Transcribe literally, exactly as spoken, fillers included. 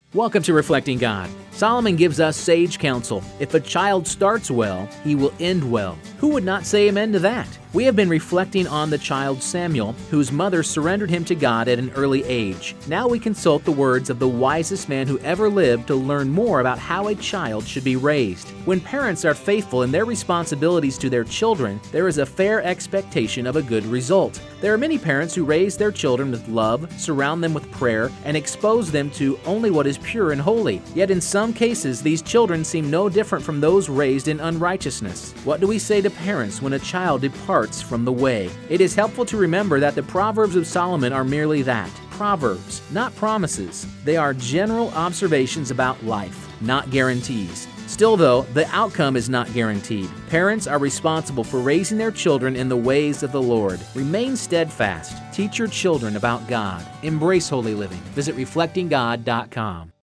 Welcome to Reflecting God. Solomon gives us sage counsel. If a child starts well, he will end well. Who would not say amen to that? We have been reflecting on the child Samuel, whose mother surrendered him to God at an early age. Now we consult the words of the wisest man who ever lived to learn more about how a child should be raised. When parents are faithful in their responsibilities to their children, there is a fair expectation of a good result. There are many parents who raise their children with love, surround them with prayer, and expose them to only what is pure and holy. Yet in some cases, these children seem no different from those raised in unrighteousness. What do we say to parents when a child departs from the way? It is helpful to remember that the Proverbs of Solomon are merely that, proverbs, not promises. They are general observations about life, not guarantees. Still though, the outcome is not guaranteed. Parents are responsible for raising their children in the ways of the Lord. Remain steadfast. Teach your children about God. Embrace holy living. Visit reflecting god dot com.